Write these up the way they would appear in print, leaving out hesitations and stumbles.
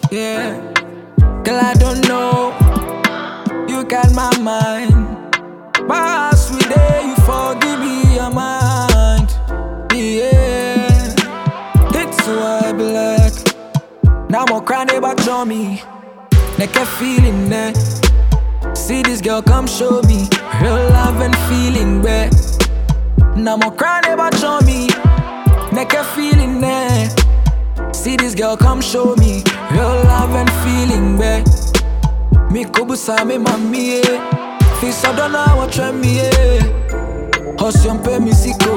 Yeah, girl, I don't know. You got my mind. Pass we there, you forgive me your mind. Yeah, it's why black. Now I'm crying about show me. Like a feeling there. See this girl come show me real love and feeling back. Now I'm crying about show me. Like a feeling there. See this girl come show me real love and feeling back. Me kubusa me mami fi so don't know what try me Hustle on pay me siko,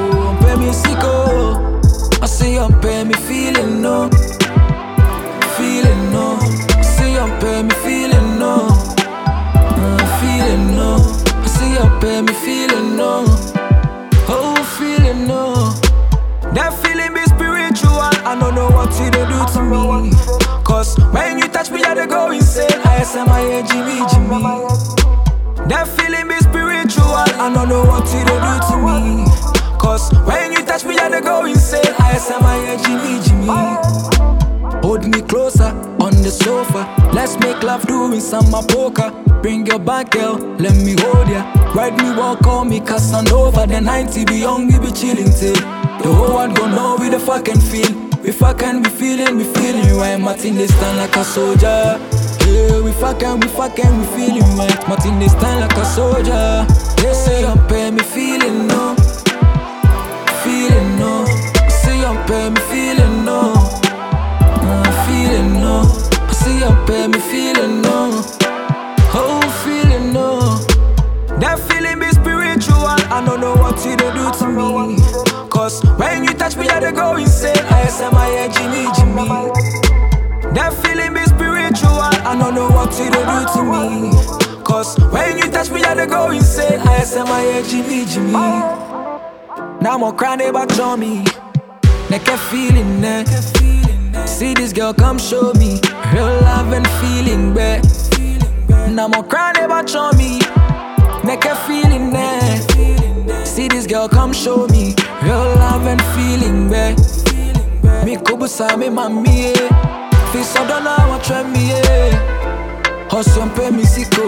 I see on pay me feeling no, feeling no. See on pay me feeling no, feeling no. I see on pay me feeling no, oh feeling no. That feeling be spiritual, I don't know what you do to me. Cause when you touch me, I dey go insane. I SMI, Jimmy. That feeling be spiritual, I don't know what you do to me. Cause when you touch me, I dey go insane. I SMI, Jimmy. Hold me closer on the sofa. Let's make love doing some poker. Bring your back, girl, let me hold ya. Ride me, walk, call me Casanova. The 90 beyond, we be chillin' till the whole world gon' know we the fucking feel. We fucking, we feeling right. Martin, they stand like a soldier. Yeah, we fucking, we feeling right. Martin, they stand like a soldier. They say I'm pay me feeling no, feeling no. Say I'm pay me feeling no, feeling no. I say I'm pay me feeling no, oh feeling no. That feeling be spiritual, I don't know what you do to me. Cause when you touch me, I dey go insane. I SMI, Jimmy. That feeling be spiritual, I don't know what you do to me. Cause when you touch me, I dey go insane. I SMI, Jimmy. Now I'm crying about show me. Like a feeling there. See this girl come show me real love and feeling back. Now I'm crying about show me. Like a feeling there. See this girl come show me real love and feeling back. Me kubusa me mami fi so don't know what try me Hustle on pay me siko,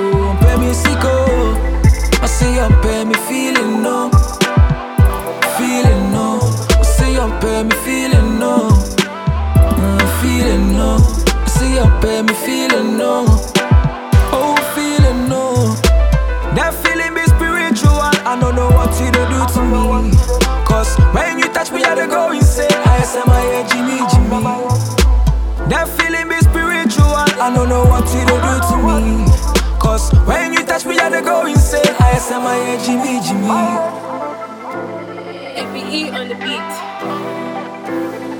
I see on pay me feeling no, feeling no. I see on pay me feeling no, feeling no. I see on pay me feeling no, oh feeling no. That feeling be spiritual, I don't know what you do to me. Cause when you touch me, I dey go insane. I SMI, Jimmy. That feeling be spiritual, I don't know what you do to me. Cause when you touch me, I dey go insane. I SMI, Jimmy. FBE on the beat.